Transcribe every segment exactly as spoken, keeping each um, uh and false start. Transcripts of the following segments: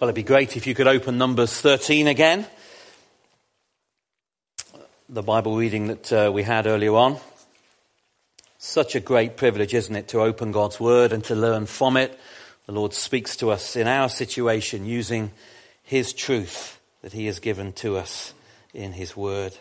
Well, it'd be great if you could open Numbers thirteen again. The Bible reading that uh, we had earlier on. Such a great privilege, isn't it, to open God's Word and to learn from it. The Lord speaks to us in our situation using His truth that He has given to us in His Word.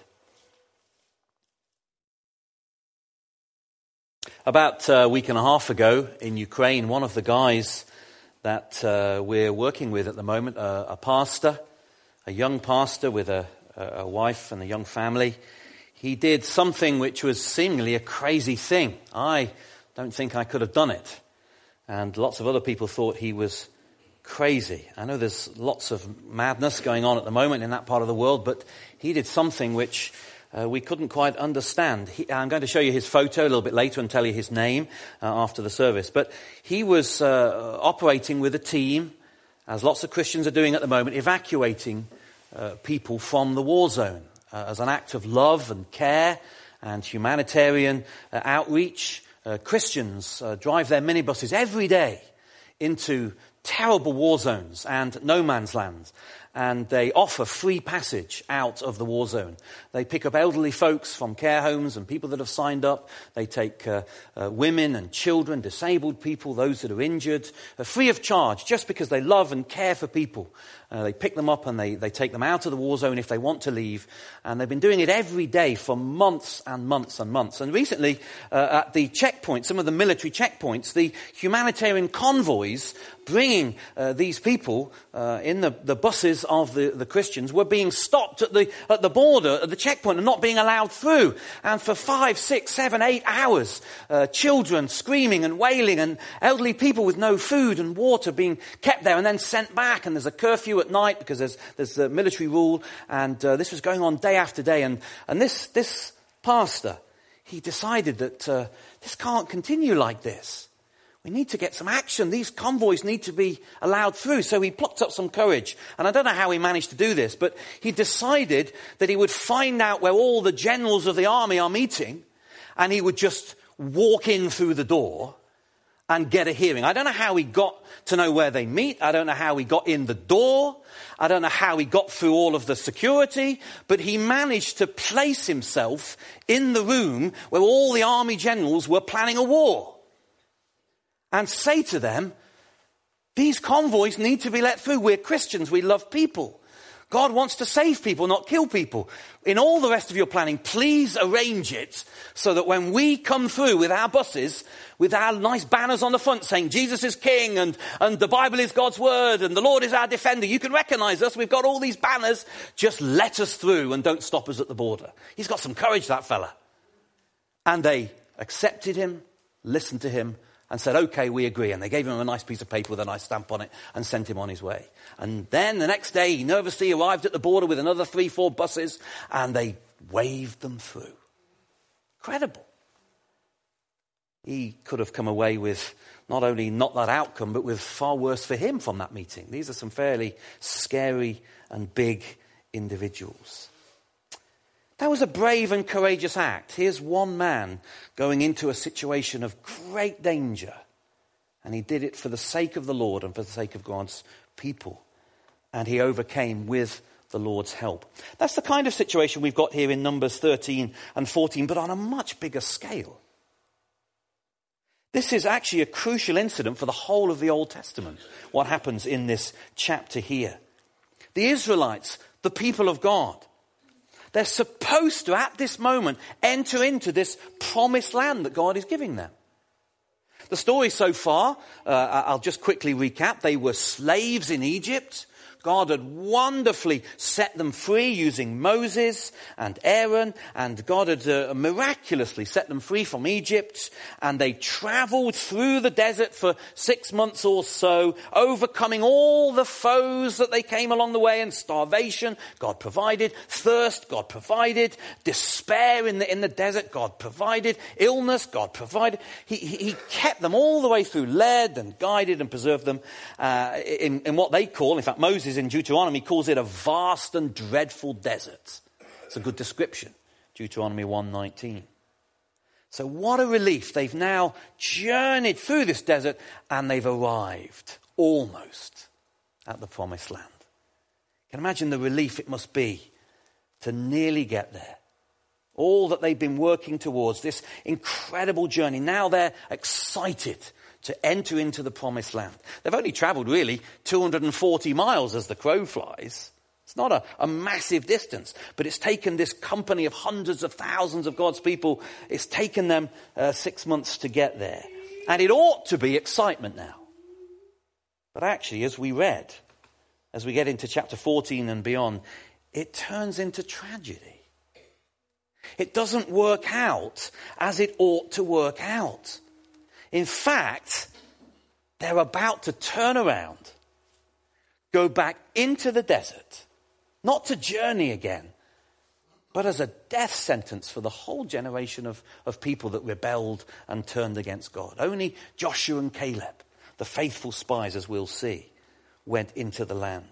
About a week and a half ago in Ukraine, one of the guys that uh, we're working with at the moment, uh, a pastor, a young pastor with a, a wife and a young family, he did something which was seemingly a crazy thing. I don't think I could have done it. And lots of other people thought he was crazy. I know there's lots of madness going on at the moment in that part of the world, but he did something which Uh, we couldn't quite understand. He, I'm going to show you his photo a little bit later and tell you his name uh, after the service. But he was uh, operating with a team, as lots of Christians are doing at the moment, evacuating uh, people from the war zone uh, as an act of love and care and humanitarian uh, outreach. Uh, Christians uh, drive their minibuses every day into terrible war zones and no man's land. And they offer free passage out of the war zone. They pick up elderly folks from care homes and people that have signed up. They take uh, uh, women and children, disabled people, those that are injured, uh, free of charge, just because they love and care for people. Uh, they pick them up and they, they take them out of the war zone if they want to leave. And they've been doing it every day for months and months and months. And recently, uh, at the checkpoints, some of the military checkpoints, the humanitarian convoys bringing uh, these people uh, in the, the buses of the, the Christians were being stopped at the at the border, at the checkpoint, and not being allowed through. And for five, six, seven, eight hours, uh, children screaming and wailing, and elderly people with no food and water being kept there and then sent back. And there's a curfew at night because there's there's a military rule. And uh, this was going on day after day. And and this this pastor, he decided that uh, this can't continue like this. We need to get some action. These convoys need to be allowed through. So he plucked up some courage. And I don't know how he managed to do this, but he decided that he would find out where all the generals of the army are meeting, and he would just walk in through the door and get a hearing. I don't know how he got to know where they meet. I don't know how he got in the door. I don't know how he got through all of the security, but he managed to place himself in the room where all the army generals were planning a war. And say to them, these convoys need to be let through. We're Christians. We love people. God wants to save people, not kill people. In all the rest of your planning, please arrange it so that when we come through with our buses, with our nice banners on the front saying Jesus is King and, and the Bible is God's word and the Lord is our defender, you can recognize us. We've got all these banners. Just let us through and don't stop us at the border. He's got some courage, that fella. And they accepted him, listened to him, and said, okay, we agree. And they gave him a nice piece of paper with a nice stamp on it and sent him on his way. And then the next day, he nervously arrived at the border with another three, four buses, and they waved them through. Incredible. He could have come away with not only not that outcome, but with far worse for him from that meeting. These are some fairly scary and big individuals. That was a brave and courageous act. Here's one man going into a situation of great danger. And he did it for the sake of the Lord and for the sake of God's people. And he overcame with the Lord's help. That's the kind of situation we've got here in Numbers thirteen and fourteen, but on a much bigger scale. This is actually a crucial incident for the whole of the Old Testament, what happens in this chapter here. The Israelites, the people of God, they're supposed to, at this moment, enter into this promised land that God is giving them. The story so far, uh, I'll just quickly recap. They were slaves in Egypt. God had wonderfully set them free using Moses and Aaron, and God had uh, miraculously set them free from Egypt, and they traveled through the desert for six months or so, overcoming all the foes that they came along the way, and starvation, God provided, thirst, God provided, despair in the, in the desert, God provided, illness, God provided. He, he, he kept them all the way through, led and guided and preserved them uh, in, in what they call, in fact, Moses in Deuteronomy calls it a vast and dreadful desert. It's a good description. Deuteronomy one nineteen. So what a relief. They've now journeyed through this desert and they've arrived. Almost. at the promised land. You can imagine the relief it must be to nearly get there. All that they've been working towards, this incredible journey. Now they're excited to enter into the promised land. They've only traveled really two hundred forty miles as the crow flies. It's not a, a massive distance, but it's taken this company of hundreds of thousands of God's people, it's taken them uh, six months to get there. And it ought to be excitement now. But actually, as we read, as we get into chapter fourteen and beyond, it turns into tragedy. It doesn't work out as it ought to work out. In fact, they're about to turn around, go back into the desert, not to journey again, but as a death sentence for the whole generation of, of people that rebelled and turned against God. Only Joshua and Caleb, the faithful spies, as we'll see, went into the land.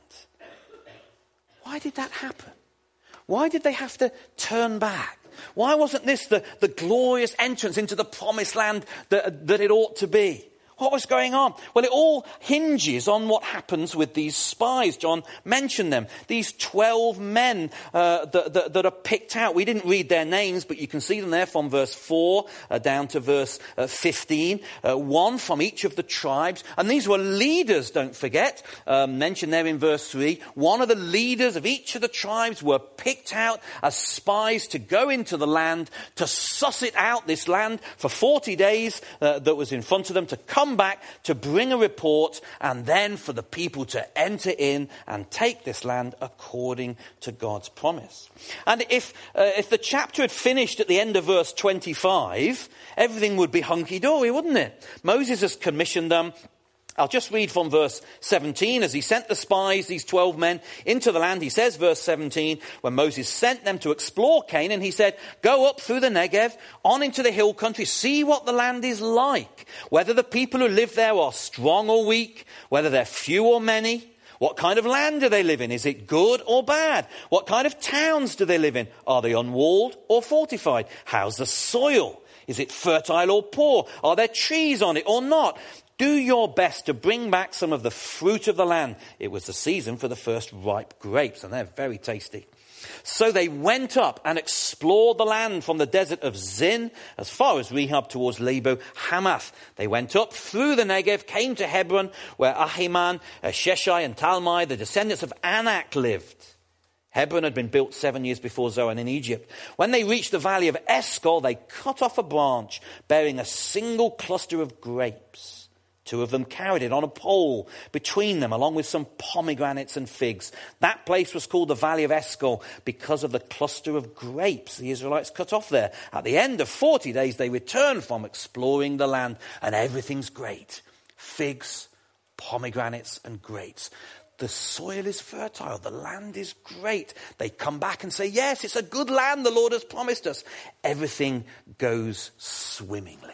Why did that happen? Why did they have to turn back? Why wasn't this the, the glorious entrance into the promised land that, that it ought to be? What was going on? Well, it all hinges on what happens with these spies. John mentioned them. These twelve men uh, that, that, that are picked out. We didn't read their names, but you can see them there from verse four uh, down to verse uh, fifteen. Uh, one from each of the tribes. And these were leaders, don't forget. Uh, mentioned there in verse three. One of the leaders of each of the tribes were picked out as spies to go into the land, to suss it out, this land, for forty days uh, that was in front of them, to come back to bring a report, and then for the people to enter in and take this land according to God's promise. And if uh, if the chapter had finished at the end of verse twenty-five, everything would be hunky-dory, wouldn't it? Moses has commissioned them. I'll just read from verse seventeen. As he sent the spies, these twelve men, into the land, he says, verse seventeen, when Moses sent them to explore Canaan, he said, go up through the Negev, on into the hill country, see what the land is like, whether the people who live there are strong or weak, whether they're few or many. What kind of land do they live in? Is it good or bad? What kind of towns do they live in? Are they unwalled or fortified? How's the soil? Is it fertile or poor? Are there trees on it or not? Do your best to bring back some of the fruit of the land. It was the season for the first ripe grapes, and they're very tasty. So they went up and explored the land from the desert of Zin as far as Rehob towards Lebo Hamath. They went up through the Negev, came to Hebron, where Ahiman, Sheshai, and Talmai, the descendants of Anak, lived. Hebron had been built seven years before Zoan in Egypt. When they reached the valley of Eshcol, they cut off a branch bearing a single cluster of grapes. Two of them carried it on a pole between them, along with some pomegranates and figs. That place was called the Valley of Eshcol because of the cluster of grapes the Israelites cut off there. At the end of forty days, they returned from exploring the land, and everything's great. Figs, pomegranates, and grapes. The soil is fertile. The land is great. They come back and say, yes, it's a good land the Lord has promised us. Everything goes swimmingly.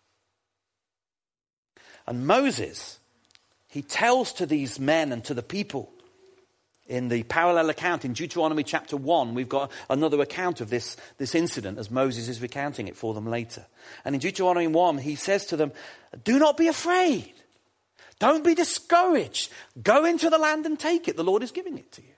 And Moses, he tells to these men and to the people in the parallel account in Deuteronomy chapter one. We've got another account of this, this incident as Moses is recounting it for them later. And in Deuteronomy one, he says to them, do not be afraid. Don't be discouraged. Go into the land and take it. The Lord is giving it to you.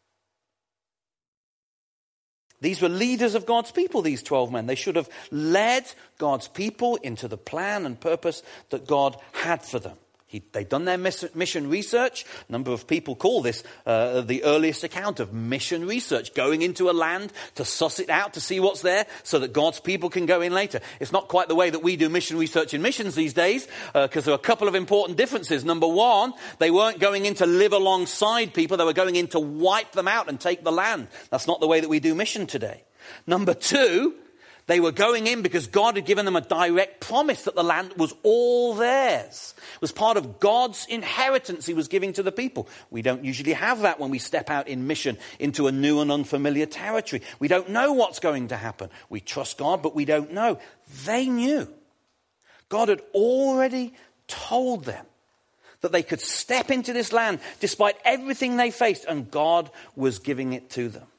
These were leaders of God's people, these twelve men. They should have led God's people into the plan and purpose that God had for them. He, they'd done their mission research. A number of people call this uh, the earliest account of mission research, going into a land to suss it out, to see what's there, so that God's people can go in later. It's not quite the way that we do mission research in missions these days, because uh, there are a couple of important differences. Number one, they weren't going in to live alongside people. They were going in to wipe them out and take the land. That's not the way that we do mission today. Number two, they were going in because God had given them a direct promise that the land was all theirs. It was part of God's inheritance he was giving to the people. We don't usually have that when we step out in mission into a new and unfamiliar territory. We don't know what's going to happen. We trust God, but we don't know. They knew. God had already told them that they could step into this land despite everything they faced, and God was giving it to them.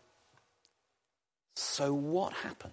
So what happened?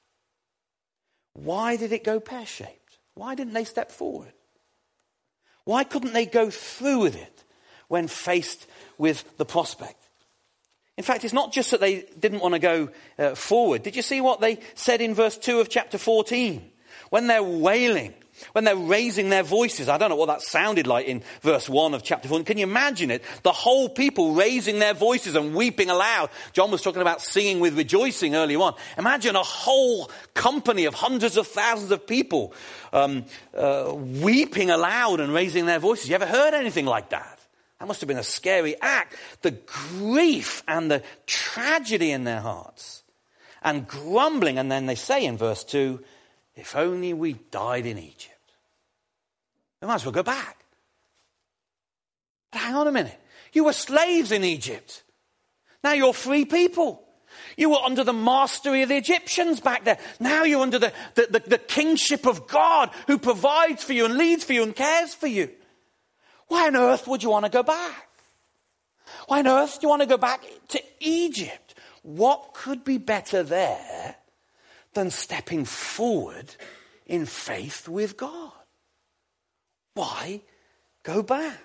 Why did it go pear-shaped? Why didn't they step forward? Why couldn't they go through with it when faced with the prospect. In fact, it's not just that they didn't want to go uh, forward. Did you see what they said in verse two of chapter fourteen? When they're wailing, when they're raising their voices. I don't know what that sounded like in verse one of chapter fourteen. Can you imagine it? The whole people raising their voices and weeping aloud. John was talking about singing with rejoicing earlier on. Imagine a whole company of hundreds of thousands of people um, uh, weeping aloud and raising their voices. You ever heard anything like that? That must have been a scary act. The grief and the tragedy in their hearts. And grumbling. And then they say in verse two, if only we died in Egypt. We might as well go back. But hang on a minute. You were slaves in Egypt. Now you're free people. You were under the mastery of the Egyptians back there. Now you're under the, the, the, the kingship of God, who provides for you and leads for you and cares for you. Why on earth would you want to go back? Why on earth do you want to go back to Egypt? What could be better there than stepping forward in faith with God? Why go back?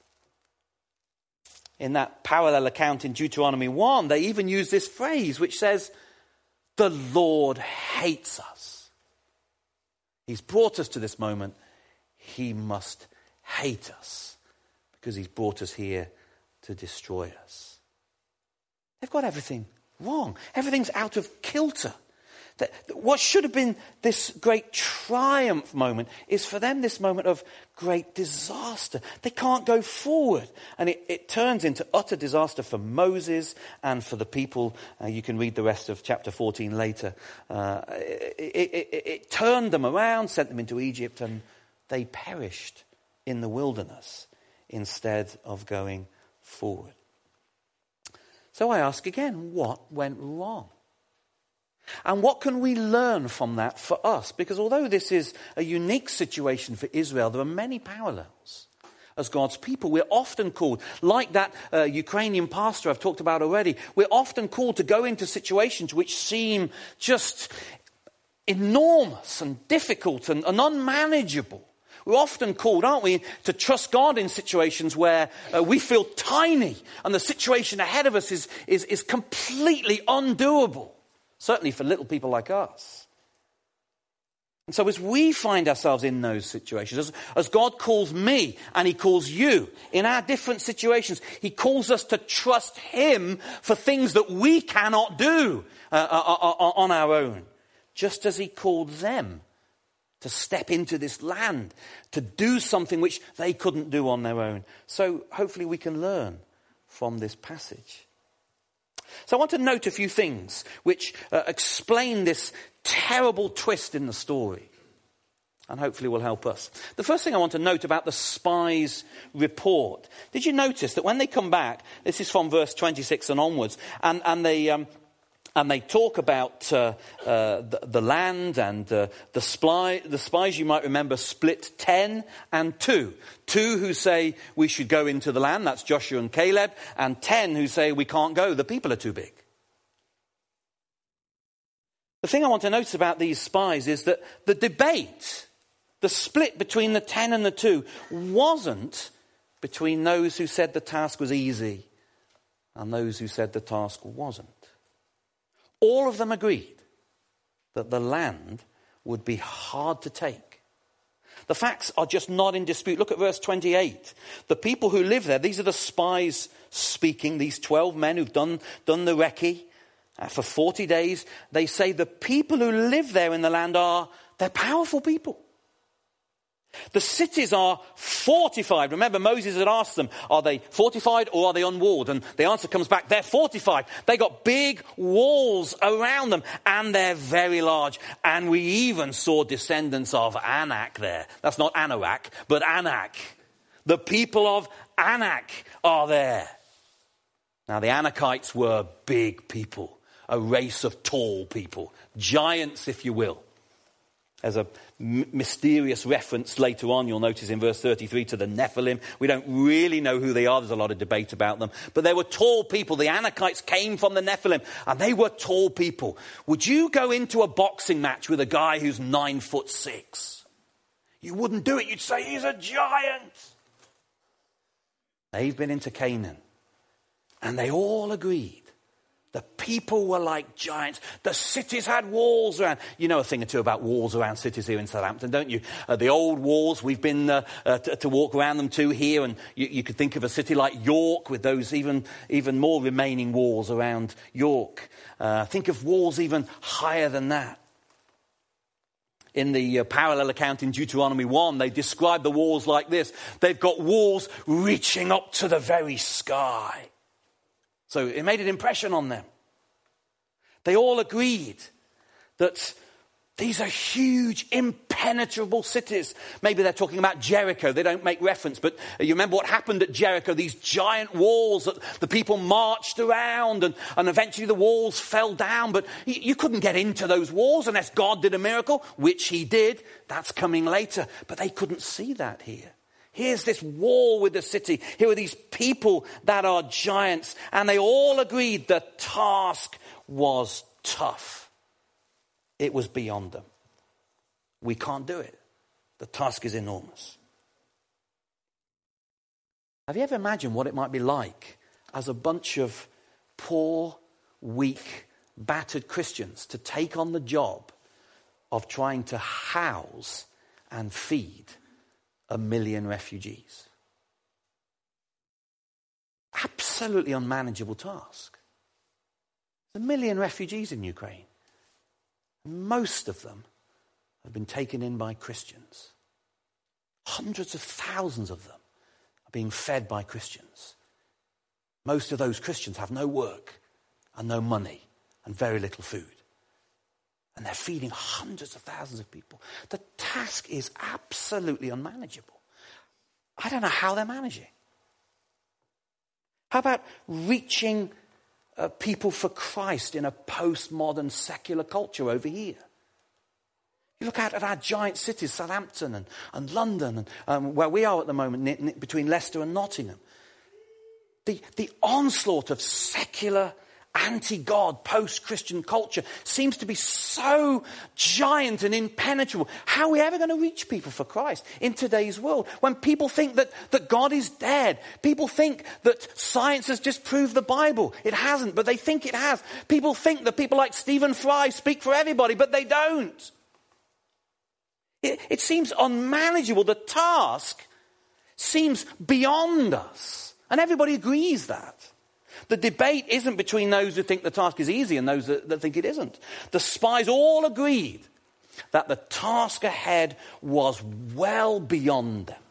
In that parallel account in Deuteronomy one, they even use this phrase which says, the Lord hates us. He's brought us to this moment. He must hate us because he's brought us here to destroy us. They've got everything wrong. Everything's out of kilter. That what should have been this great triumph moment is for them this moment of great disaster. They can't go forward. And it, it turns into utter disaster for Moses and for the people. Uh, you can read the rest of chapter fourteen later. Uh, it, it, it, it turned them around, sent them into Egypt, and they perished in the wilderness instead of going forward. So I ask again, what went wrong? And what can we learn from that for us? Because although this is a unique situation for Israel, there are many parallels. As God's people, we're often called, like that uh, Ukrainian pastor I've talked about already, we're often called to go into situations which seem just enormous and difficult and, and unmanageable. We're often called, aren't we, to trust God in situations where uh, we feel tiny and the situation ahead of us is, is, is completely undoable. Certainly for little people like us. And so as we find ourselves in those situations, as, as God calls me and he calls you in our different situations, he calls us to trust him for things that we cannot do uh, on our own. Just as he called them to step into this land, to do something which they couldn't do on their own. So hopefully we can learn from this passage. So I want to note a few things which uh, explain this terrible twist in the story. And hopefully will help us. The first thing I want to note about the spies' report. Did you notice that when they come back, this is from verse twenty-six and onwards, and, and they... Um, And they talk about uh, uh, the, the land and uh, the, spy, the spies, you might remember, split ten and two. Two who say we should go into the land, that's Joshua and Caleb, and ten who say we can't go, the people are too big. The thing I want to notice about these spies is that the debate, the split between the ten and the two, wasn't between those who said the task was easy and those who said the task wasn't. All of them agreed that the land would be hard to take. The facts are just not in dispute. Look at verse twenty-eight. The people who live there, these are the spies speaking, these twelve men who've done, done the recce uh, for forty days. They say the people who live there in the land are, they're powerful people. The cities are fortified. Remember, Moses had asked them, are they fortified or are they unwalled? And the answer comes back, they're fortified. They got big walls around them and they're very large. And we even saw descendants of Anak there. That's not Anorak, but Anak. The people of Anak are there. Now, the Anakites were big people, a race of tall people, giants, if you will. There's a m- mysterious reference later on, you'll notice in verse thirty-three, to the Nephilim. We don't really know who they are. There's a lot of debate about them. But they were tall people. The Anakites came from the Nephilim, and they were tall people. Would you go into a boxing match with a guy who's nine foot six? You wouldn't do it. You'd say, he's a giant. They've been into Canaan. And they all agreed. The people were like giants. The cities had walls around. You know a thing or two about walls around cities here in Southampton, don't you? Uh, the old walls, we've been uh, uh, to, to walk around them too here. And you, you could think of a city like York with those even, even more remaining walls around York. Uh, think of walls even higher than that. In the uh, parallel account in Deuteronomy one, they describe the walls like this. They've got walls reaching up to the very sky. So it made an impression on them. They all agreed that these are huge, impenetrable cities. Maybe they're talking about Jericho. They don't make reference, but you remember what happened at Jericho, these giant walls that the people marched around, and, and eventually the walls fell down, but you, you couldn't get into those walls unless God did a miracle, which he did. That's coming later, but they couldn't see that here. Here's this wall with the city. Here are these people that are giants. And they all agreed the task was tough. It was beyond them. We can't do it. The task is enormous. Have you ever imagined what it might be like as a bunch of poor, weak, battered Christians to take on the job of trying to house and feed a million refugees? Absolutely unmanageable task. A million refugees in Ukraine. Most of them have been taken in by Christians. Hundreds of thousands of them are being fed by Christians. Most of those Christians have no work and no money and very little food. And they're feeding hundreds of thousands of people. The task is absolutely unmanageable. I don't know how they're managing. How about reaching uh, people for Christ in a postmodern secular culture over here? You look out at our giant cities, Southampton and, and London, and um, where we are at the moment, n- n- between Leicester and Nottingham. The, the onslaught of secular, anti-God, post-Christian culture seems to be so giant and impenetrable. How are we ever going to reach people for Christ in today's world? When people think that, that God is dead. People think that science has just proved the Bible. It hasn't, but they think it has. People think that people like Stephen Fry speak for everybody, but they don't. It, it seems unmanageable. The task seems beyond us. And everybody agrees that. The debate isn't between those who think the task is easy and those that, that think it isn't. The spies all agreed that the task ahead was well beyond them.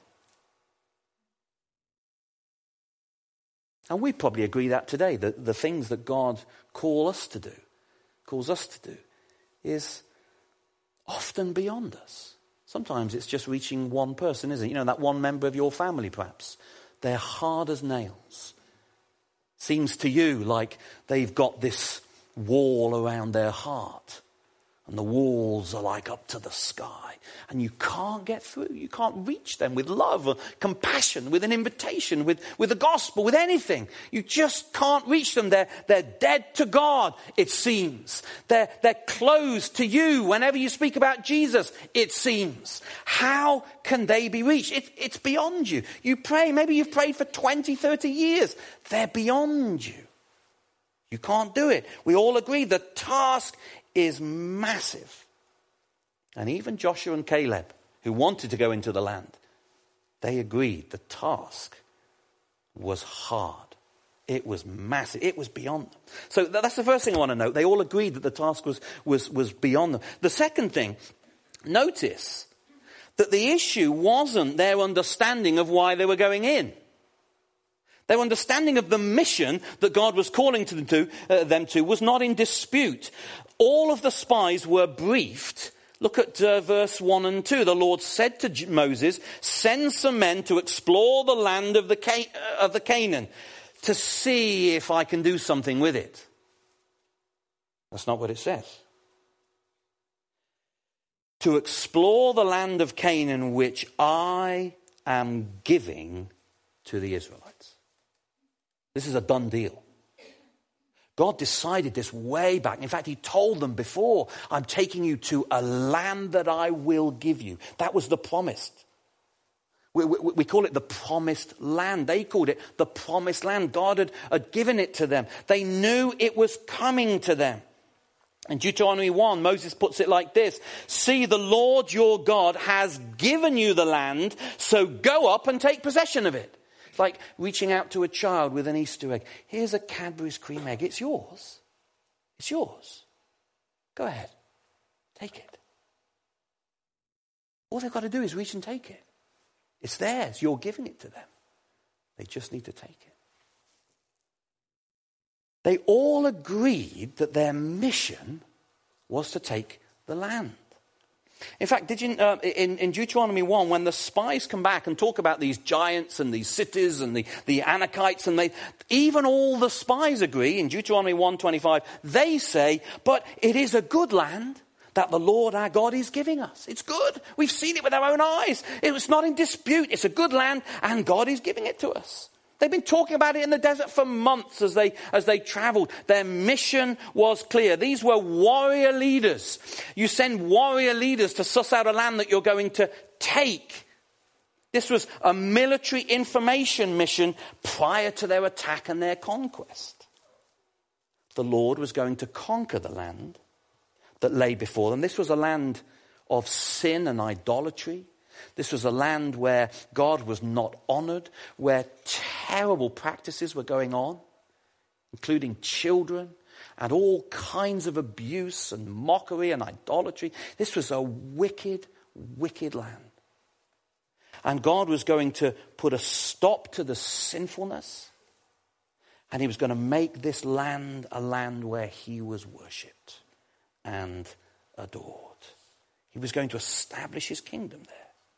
And we probably agree that today, that the things that God call us to do, calls us to do, is often beyond us. Sometimes it's just reaching one person, isn't it? You know, that one member of your family perhaps. They're hard as nails. Seems to you like they've got this wall around their heart. And the walls are like up to the sky. And you can't get through. You can't reach them with love or compassion, with an invitation, with, with the gospel, with anything. You just can't reach them. They're, they're dead to God, it seems. They're, they're closed to you whenever you speak about Jesus, it seems. How can they be reached? It, it's beyond you. You pray. Maybe you've prayed for twenty, thirty years. They're beyond you. You can't do it. We all agree the task is massive. And even Joshua and Caleb, who wanted to go into the land, they agreed the task was hard. It was massive. It was beyond them. So that's the first thing I want to note. They all agreed that the task was, was, was beyond them. The second thing, notice that the issue wasn't their understanding of why they were going in. Their understanding of the mission that God was calling to them to, uh, them to was not in dispute. All of the spies were briefed. Look at uh, verse one and two. The Lord said to J- Moses, send some men to explore the land of the, Ca- uh, of the Canaan to see if I can do something with it. That's not what it says. To explore the land of Canaan which I am giving to the Israelites. This is a done deal. God decided this way back. In fact, he told them before, I'm taking you to a land that I will give you. That was the promise. We, we, we call it the promised land. They called it the promised land. God had, had given it to them. They knew it was coming to them. In Deuteronomy one, Moses puts it like this. See, the Lord your God has given you the land, so go up and take possession of it. It's like reaching out to a child with an Easter egg. Here's a Cadbury's cream egg. It's yours. It's yours. Go ahead. Take it. All they've got to do is reach and take it. It's theirs. You're giving it to them. They just need to take it. They all agreed that their mission was to take the land. In fact, did you, uh, in, in Deuteronomy one, when the spies come back and talk about these giants and these cities and the, the Anakites, and they, even all the spies agree, in Deuteronomy one twenty-five, they say, but it is a good land that the Lord our God is giving us. It's good. We've seen it with our own eyes. It was not in dispute. It's a good land, and God is giving it to us. They've been talking about it in the desert for months as they as they traveled. Their mission was clear. These were warrior leaders. You send warrior leaders to suss out a land that you're going to take. This was a military information mission prior to their attack and their conquest. The Lord was going to conquer the land that lay before them. This was a land of sin and idolatry. This was a land where God was not honored, where terrible practices were going on, including children and all kinds of abuse and mockery and idolatry. This was a wicked, wicked land. And God was going to put a stop to the sinfulness, and he was going to make this land a land where he was worshipped and adored. He was going to establish his kingdom there.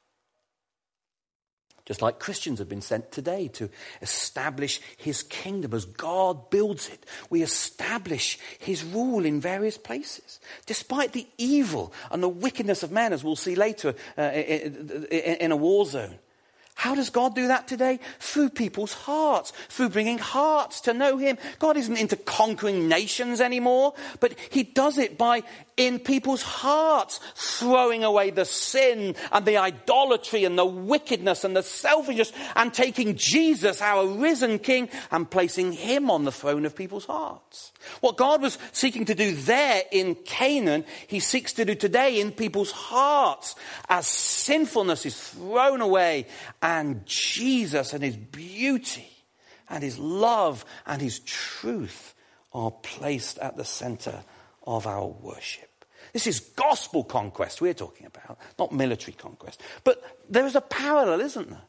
Just like Christians have been sent today to establish his kingdom. As God builds it, we establish his rule in various places. Despite the evil and the wickedness of men, as we'll see later uh, in, in a war zone. How does God do that today? Through people's hearts, through bringing hearts to know him. God isn't into conquering nations anymore, but he does it by, in people's hearts, throwing away the sin and the idolatry and the wickedness and the selfishness, and taking Jesus, our risen King, and placing him on the throne of people's hearts. What God was seeking to do there in Canaan, he seeks to do today in people's hearts as sinfulness is thrown away and Jesus and his beauty and his love and his truth are placed at the center of our worship. This is gospel conquest we're talking about, not military conquest. But there is a parallel, isn't there?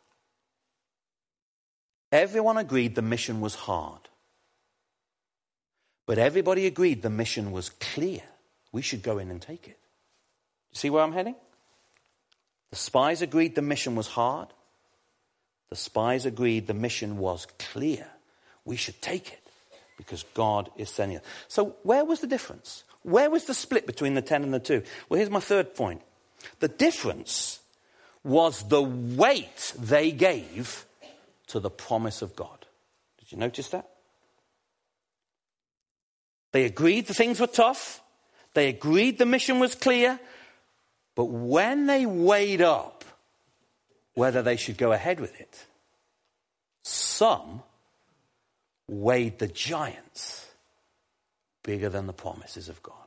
Everyone agreed the mission was hard. But everybody agreed the mission was clear. We should go in and take it. You see where I'm heading? The spies agreed the mission was hard. The spies agreed the mission was clear. We should take it because God is sending it. So where was the difference? Where was the split between the ten and the two? Well, here's my third point. The difference was the weight they gave to the promise of God. Did you notice that? They agreed the things were tough. They agreed the mission was clear. But when they weighed up whether they should go ahead with it, some weighed the giants bigger than the promises of God.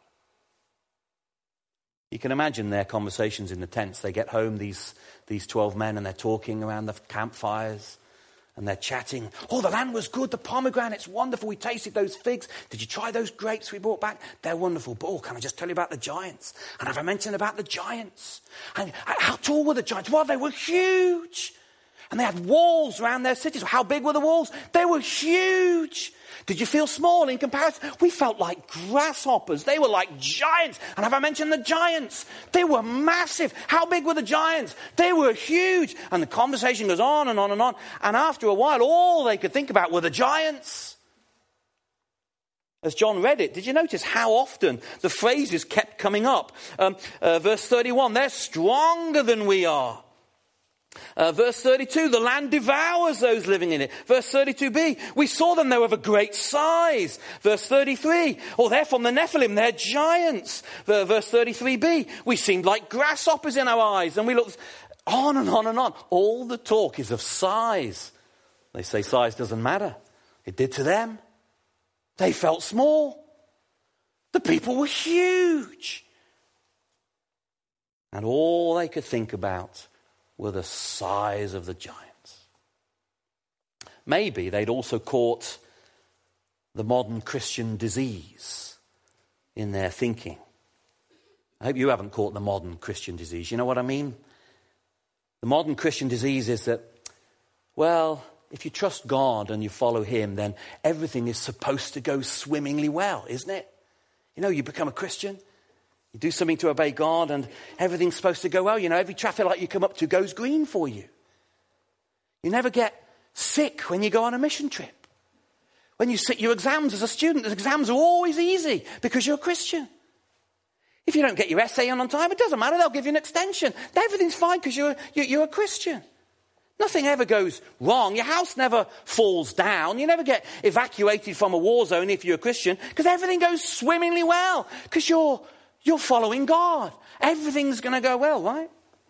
You can imagine their conversations in the tents. They get home, these, these twelve men, and they're talking around the campfires. And they're chatting. Oh, the land was good. The pomegranate's wonderful. We tasted those figs. Did you try those grapes we brought back? They're wonderful. But oh, can I just tell you about the giants? And have I mentioned about the giants? And how tall were the giants? Well, they were huge. And they had walls around their cities. How big were the walls? They were huge. Did you feel small in comparison? We felt like grasshoppers. They were like giants. And have I mentioned the giants? They were massive. How big were the giants? They were huge. And the conversation goes on and on and on. And after a while, all they could think about were the giants. As John read it, did you notice how often the phrases kept coming up? Um, uh, verse thirty-one, they're stronger than we are. Uh, verse thirty-two, the land devours those living in it. Verse thirty-two b, we saw them, they were of a great size. Verse thirty-three, oh, they're from the Nephilim, they're giants. Verse thirty-three b, we seemed like grasshoppers in our eyes. And we looked, On and on and on. All the talk is of size. They say size doesn't matter. It did to them. They felt small. The people were huge. And all they could think about were the size of the giants. Maybe they'd also caught the modern Christian disease in their thinking. I hope you haven't caught the modern Christian disease. You know what I mean? The modern Christian disease is that, well, if you trust God and you follow him, then everything is supposed to go swimmingly well, isn't it? You know, you become a Christian, you do something to obey God, and everything's supposed to go well. You know, every traffic light you come up to goes green for you. You never get sick when you go on a mission trip. When you sit your exams as a student, the exams are always easy because you're a Christian. If you don't get your essay in on time, it doesn't matter. They'll give you an extension. Everything's fine because you're, you're, you're a Christian. Nothing ever goes wrong. Your house never falls down. You never get evacuated from a war zone if you're a Christian, because everything goes swimmingly well because you're, you're following God. Everything's going to go well, right?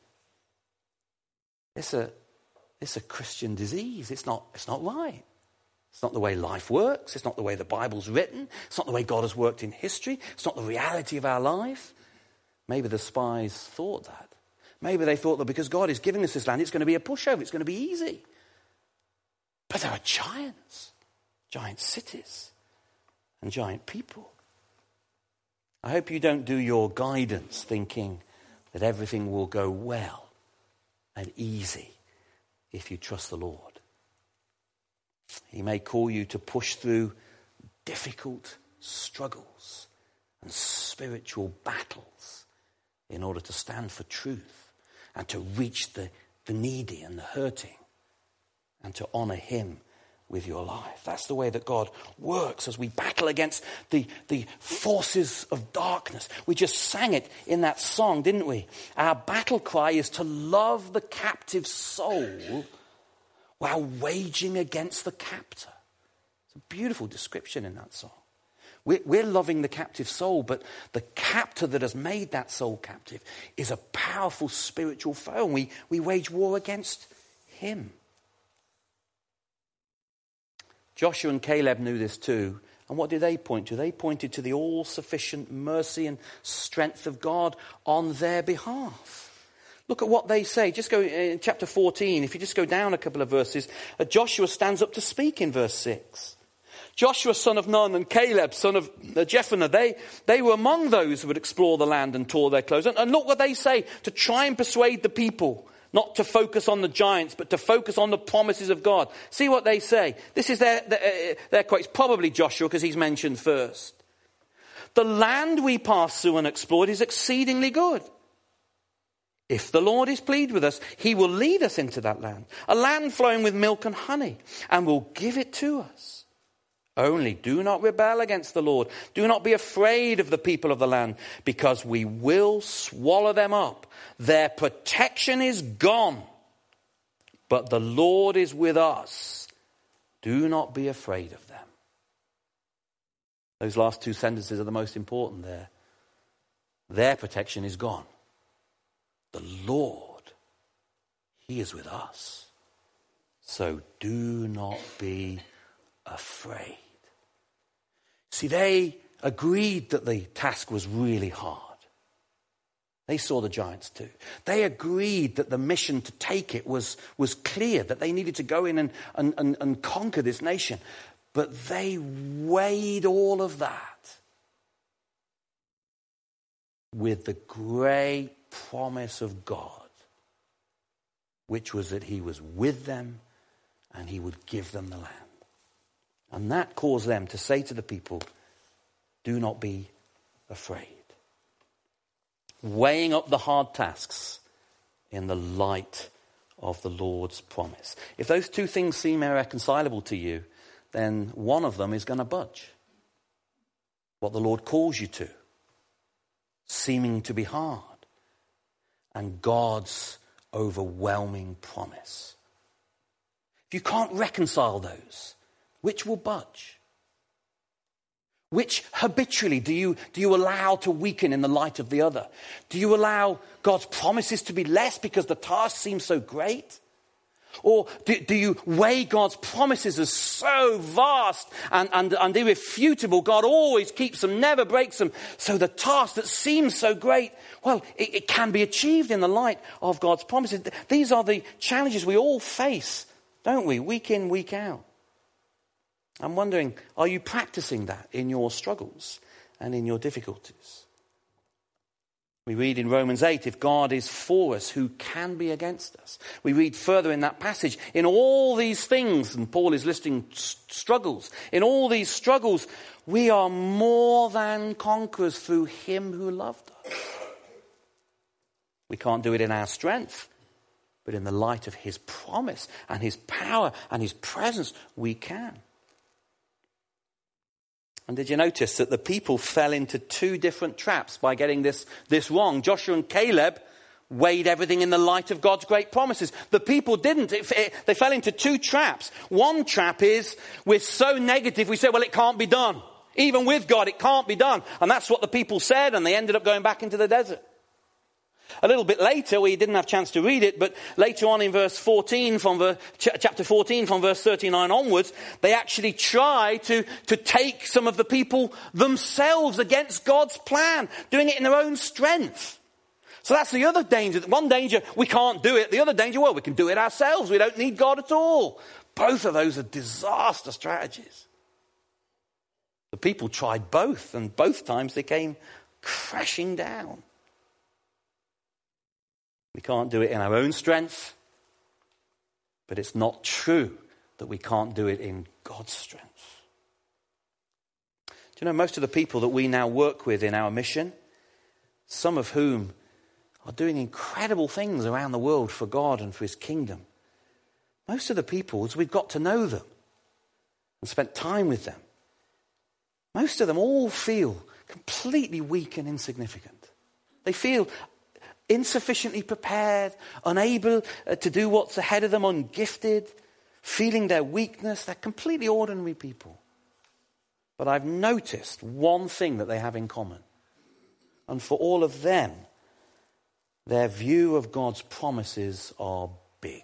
It's a, it's a Christian disease. It's not, it's not right. It's not the way life works. It's not the way the Bible's written. It's not the way God has worked in history. It's not the reality of our life. Maybe the spies thought that. Maybe they thought that because God is giving us this land, it's going to be a pushover. It's going to be easy. But there are giants, giant cities, and giant people. I hope you don't do your guidance thinking that everything will go well and easy if you trust the Lord. He may call you to push through difficult struggles and spiritual battles in order to stand for truth and to reach the, the needy and the hurting and to honor him with your life. That's the way that God works as we battle against the, the forces of darkness. We just sang it in that song, didn't we? Our battle cry is to love the captive soul while waging against the captor. It's a beautiful description in that song. We're, we're loving the captive soul, but the captor that has made that soul captive is a powerful spiritual foe, and we, we wage war against him. Joshua and Caleb knew this too. And what did they point to? They pointed to the all-sufficient mercy and strength of God on their behalf. Look at what they say. Just go in chapter fourteen. If you just go down a couple of verses, uh, Joshua stands up to speak in verse six. Joshua, son of Nun, and Caleb, son of uh, Jephunneh, they, they were among those who would explore the land and tore their clothes. And, and look what they say, to try and persuade the people not to focus on the giants, but to focus on the promises of God. See what they say. This is their, their, their quote. It's probably Joshua because he's mentioned first. The land we passed through and explored is exceedingly good. If the Lord is pleased with us, he will lead us into that land, a land flowing with milk and honey, and will give it to us. Only do not rebel against the Lord. Do not be afraid of the people of the land, because we will swallow them up. Their protection is gone, but the Lord is with us. Do not be afraid of them. Those last two sentences are the most important there. Their protection is gone. The Lord, he is with us. So do not be afraid. See, they agreed that the task was really hard. They saw the giants too. They agreed that the mission to take it was, was clear, that they needed to go in and, and, and, and conquer this nation. But they weighed all of that with the great promise of God, which was that he was with them and he would give them the land. And that caused them to say to the people, do not be afraid. Weighing up the hard tasks in the light of the Lord's promise. If those two things seem irreconcilable to you, then one of them is going to budge. What the Lord calls you to, seeming to be hard, and God's overwhelming promise. If you can't reconcile those, which will budge? Which habitually do you, do you allow to weaken in the light of the other? Do you allow God's promises to be less because the task seems so great? Or do, do you weigh God's promises as so vast and, and, and irrefutable? God always keeps them, never breaks them. So the task that seems so great, well, it, it can be achieved in the light of God's promises. These are the challenges we all face, don't we? Week in, week out. I'm wondering, are you practicing that in your struggles and in your difficulties? We read in Romans eight, if God is for us, who can be against us? We read further in that passage, in all these things, and Paul is listing struggles, in all these struggles, we are more than conquerors through him who loved us. We can't do it in our strength, but in the light of his promise and his power and his presence, we can. And did you notice that the people fell into two different traps by getting this, this wrong? Joshua and Caleb weighed everything in the light of God's great promises. The people didn't. It, it, they fell into two traps. One trap is we're so negative, we say, well, it can't be done. Even with God, it can't be done. And that's what the people said, and they ended up going back into the desert. A little bit later, we didn't have a chance to read it, but later on in verse fourteen, from the, ch- chapter fourteen, from verse thirty-nine onwards, they actually try to, to take some of the people themselves against God's plan, doing it in their own strength. So that's the other danger. One danger, we can't do it. The other danger, well, we can do it ourselves. We don't need God at all. Both of those are disaster strategies. The people tried both, and both times they came crashing down. We can't do it in our own strength, but it's not true that we can't do it in God's strength. Do you know, most of the people that we now work with in our mission, some of whom are doing incredible things around the world for God and for his kingdom, most of the people, as we've got to know them and spent time with them, most of them all feel completely weak and insignificant. They feel insufficiently prepared, unable uh, to do what's ahead of them, ungifted, feeling their weakness. They're completely ordinary people. But I've noticed one thing that they have in common. And for all of them, their view of God's promises are big.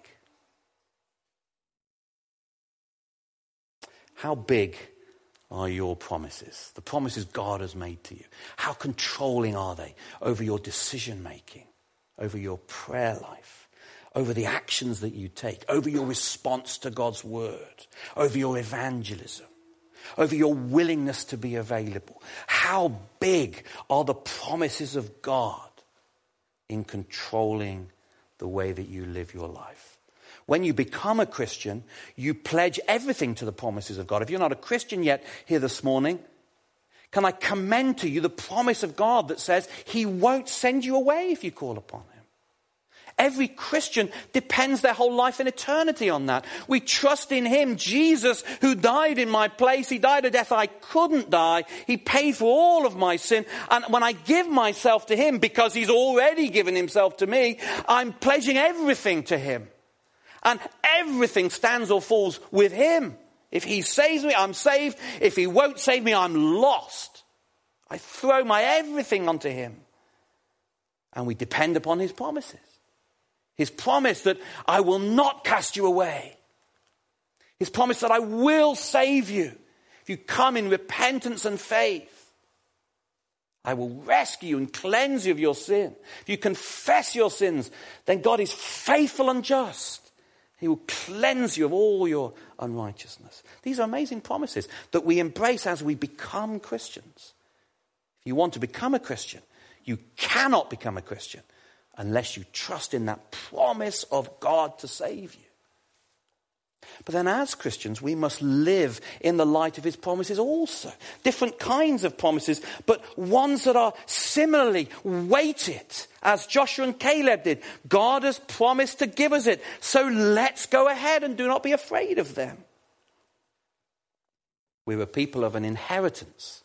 How big are your promises? The promises God has made to you. How controlling are they over your decision making, over your prayer life, over the actions that you take, over your response to God's word, over your evangelism, over your willingness to be available? How big are the promises of God in controlling the way that you live your life? When you become a Christian, you pledge everything to the promises of God. If you're not a Christian yet here this morning, can I commend to you the promise of God that says he won't send you away if you call upon him? Every Christian depends their whole life in eternity on that. We trust in him, Jesus, who died in my place. He died a death I couldn't die. He paid for all of my sin. And when I give myself to him, because he's already given himself to me, I'm pledging everything to him. And everything stands or falls with him. If he saves me, I'm saved. If he won't save me, I'm lost. I throw my everything onto him. And we depend upon his promises. His promise that I will not cast you away. His promise that I will save you. If you come in repentance and faith, I will rescue you and cleanse you of your sin. If you confess your sins, then God is faithful and just. He will cleanse you of all your unrighteousness. These are amazing promises that we embrace as we become Christians. If you want to become a Christian, you cannot become a Christian unless you trust in that promise of God to save you. But then as Christians, we must live in the light of his promises also. Different kinds of promises, but ones that are similarly weighted, as Joshua and Caleb did. God has promised to give us it, so let's go ahead and do not be afraid of them. We're a people of an inheritance.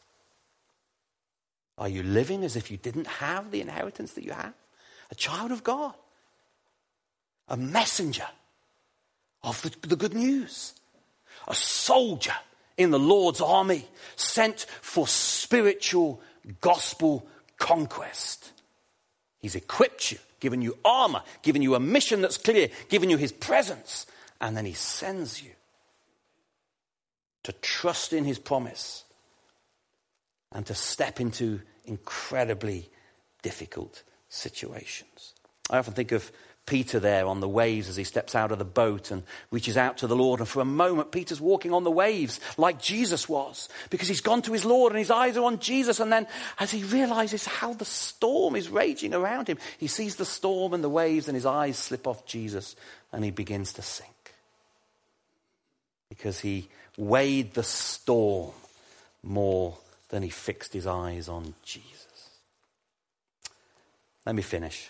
Are you living as if you didn't have the inheritance that you have? A child of God, a messenger of the, the good news, a soldier in the Lord's army, sent for spiritual gospel conquest. He's equipped you, given you armor, given you a mission that's clear, given you his presence, and then he sends you to trust in his promise and to step into incredibly difficult situations. I often think of Peter there on the waves as he steps out of the boat and reaches out to the Lord. And for a moment, Peter's walking on the waves like Jesus was, because he's gone to his Lord and his eyes are on Jesus. And then as he realizes how the storm is raging around him, he sees the storm and the waves and his eyes slip off Jesus and he begins to sink. Because he weighed the storm more than he fixed his eyes on Jesus. Let me finish.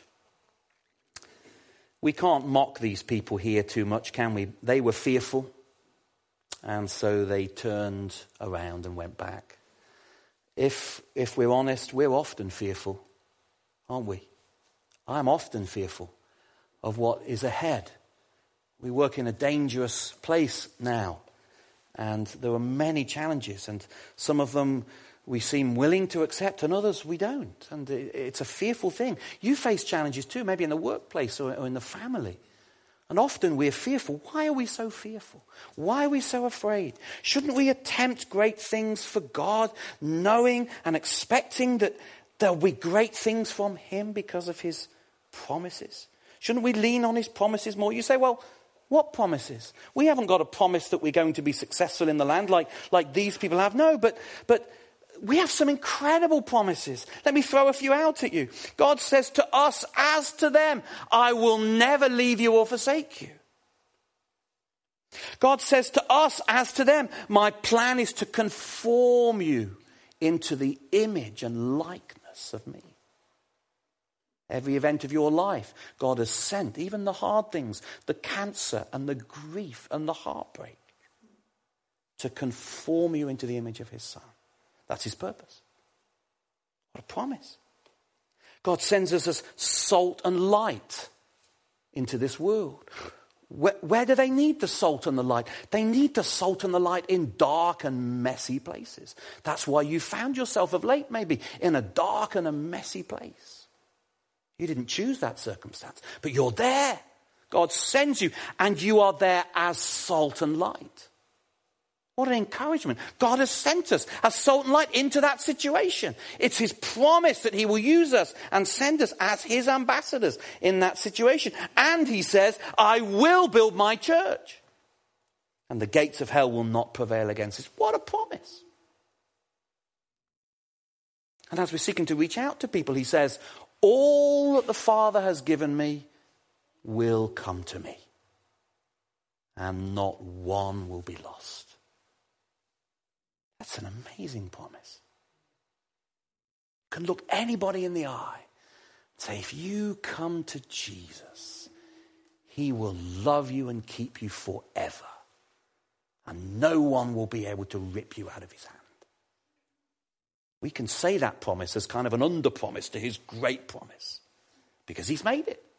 We can't mock these people here too much, can we? They were fearful, and so they turned around and went back. If, if we're honest, we're often fearful, aren't we? I'm often fearful of what is ahead. We work in a dangerous place now, and there are many challenges, and some of them we seem willing to accept, and others we don't. And it's a fearful thing. You face challenges too, maybe in the workplace or in the family. And often we're fearful. Why are we so fearful? Why are we so afraid? Shouldn't we attempt great things for God, knowing and expecting that there'll be great things from him because of his promises? Shouldn't we lean on his promises more? You say, well, what promises? We haven't got a promise that we're going to be successful in the land like, like these people have. No, but but we have some incredible promises. Let me throw a few out at you. God says to us as to them, I will never leave you or forsake you. God says to us as to them, my plan is to conform you into the image and likeness of me. Every event of your life, God has sent, even the hard things, the cancer and the grief and the heartbreak, to conform you into the image of his Son. That's his purpose. What a promise. God sends us as salt and light into this world. Where, where do they need the salt and the light? They need the salt and the light in dark and messy places. That's why you found yourself of late maybe in a dark and a messy place. You didn't choose that circumstance, but you're there. God sends you and you are there as salt and light. What an encouragement. God has sent us as salt and light into that situation. It's his promise that he will use us and send us as his ambassadors in that situation. And he says, I will build my church, and the gates of hell will not prevail against it. What a promise. And as we're seeking to reach out to people, he says, all that the Father has given me will come to me, and not one will be lost. That's an amazing promise. You can look anybody in the eye and say, if you come to Jesus, he will love you and keep you forever. And no one will be able to rip you out of his hand. We can say that promise as kind of an under-promise to his great promise, because he's made it.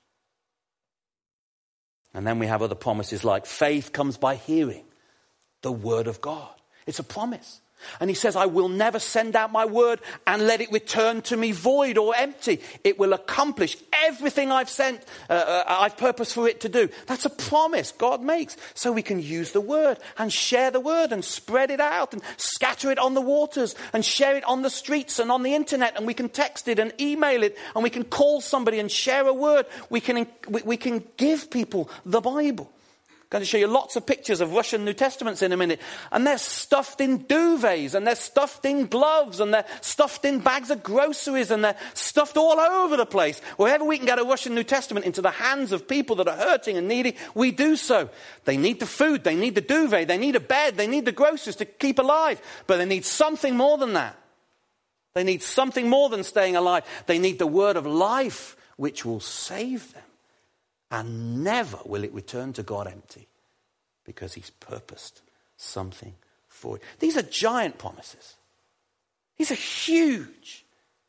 And then we have other promises like faith comes by hearing the word of God. It's a promise. And he says, I will never send out my word and let it return to me void or empty. It will accomplish everything I've sent, uh, uh, I've purposed for it to do. That's a promise God makes. So we can use the word and share the word and spread it out and scatter it on the waters and share it on the streets and on the internet. And we can text it and email it and we can call somebody and share a word. We can, we, we can give people the Bible. I'm going to show you lots of pictures of Russian New Testaments in a minute. And they're stuffed in duvets, and they're stuffed in gloves, and they're stuffed in bags of groceries, and they're stuffed all over the place. Wherever we can get a Russian New Testament into the hands of people that are hurting and needy, we do so. They need the food, they need the duvet, they need a bed, they need the groceries to keep alive. But they need something more than that. They need something more than staying alive. They need the word of life, which will save them. And never will it return to God empty, because he's purposed something for it. These are giant promises. These are huge.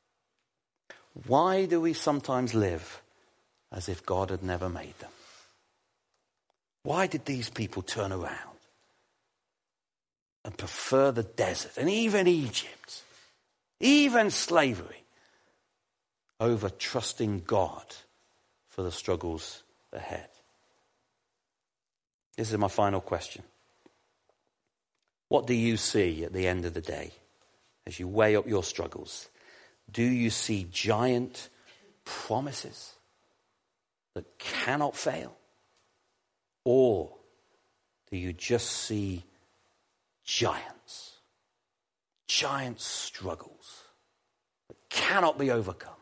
Why do we sometimes live as if God had never made them? Why did these people turn around? and prefer the desert and even Egypt, even slavery, over trusting God for the struggles ahead? This is my final question. What do you see at the end of the day as you weigh up your struggles? Do you see giant promises that cannot fail? Or do you just see giants, giant struggles that cannot be overcome?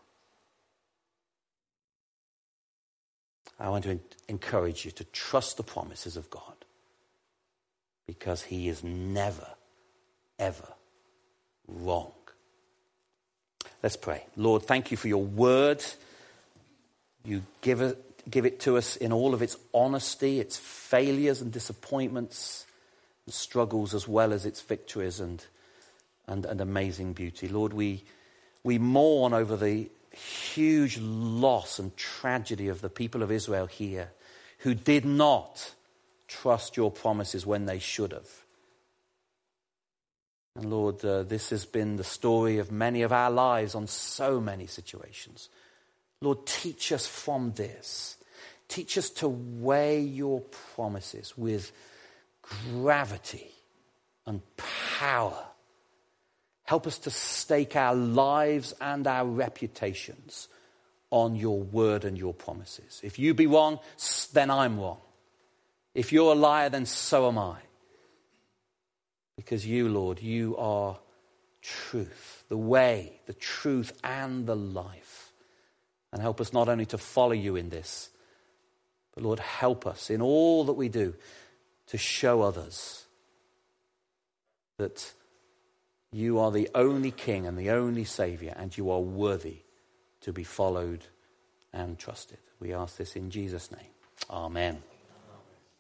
I want to encourage you to trust the promises of God, because he is never, ever wrong. Let's pray. Lord, thank you for your word. You give it, give it to us in all of its honesty, its failures and disappointments, and struggles, as well as its victories and, and, and amazing beauty. Lord, we, we mourn over the huge loss and tragedy of the people of Israel here, who did not trust your promises when they should have. And Lord, uh, this has been the story of many of our lives on so many situations. Lord, teach us from this. Teach us to weigh your promises with gravity and power. Help us to stake our lives and our reputations on your word and your promises. If you be wrong, then I'm wrong. If you're a liar, then so am I. Because you, Lord, you are truth, the way, the truth, and the life. And help us not only to follow you in this, but Lord, help us in all that we do to show others that you are the only King and the only Savior, and you are worthy to be followed and trusted. We ask this in Jesus' name. Amen.